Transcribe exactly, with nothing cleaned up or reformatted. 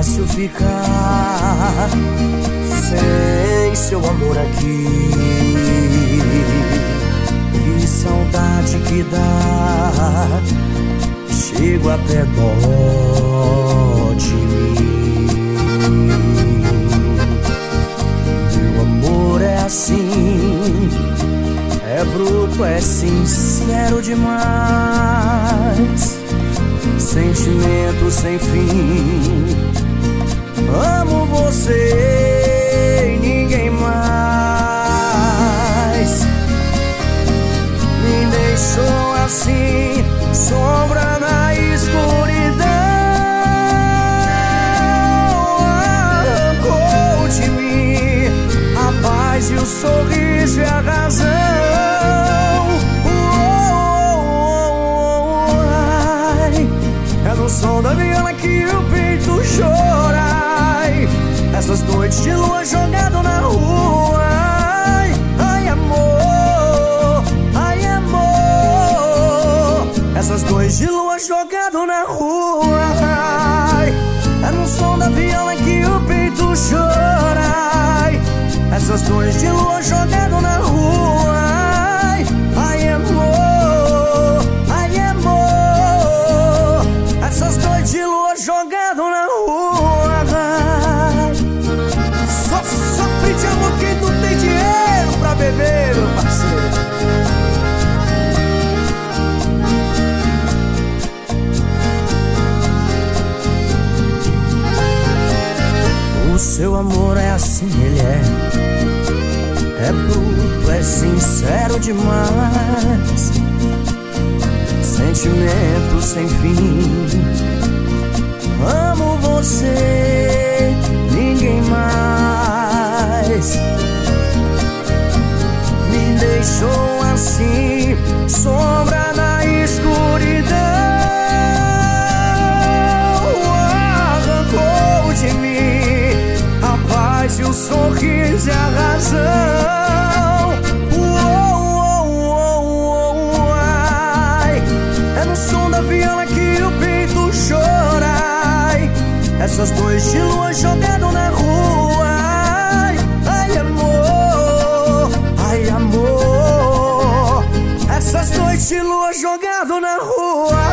fácil ficar sem seu amor aqui. Que saudade que dá, chego até dó de mim. Meu amor é assim, é bruto, é sincero demais, sentimento sem fim. Amo você e ninguém mais. Me deixou assim, sombra na escuridão. Arrancou de mim a paz e o sorriso e a razão. É no som da viola que o peito chora. Essas noites de lua jogado na rua. Ai, ai amor, ai amor. Essas noites de lua jogado na rua. Ai, é no som da viola que o peito chora. Essas noites de lua jogado na rua. Ai, ai amor, ai amor. Essas noites de lua jogado na rua. Só sofre de amor quem não tem dinheiro pra beber, meu parceiro. O seu amor é assim, ele é. É bruto, é sincero demais, sentimento sem fim. Amo você, ninguém mais. Me deixou assim, sombra na escuridão. Arrancou de mim a paz e o sorriso e a razão. Uou, uou, uou, ai. É no som da viola que o peito chora. Essas noites de lua jogado na rua. Ai, ai amor, ai amor. Essas noites de lua jogado na rua.